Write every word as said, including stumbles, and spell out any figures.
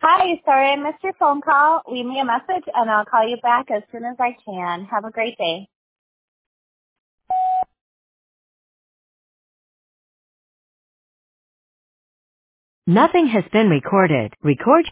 Hi, sorry I missed your phone call. Leave me a message and I'll call you back as soon as I can. Have a great day. Nothing has been recorded. Record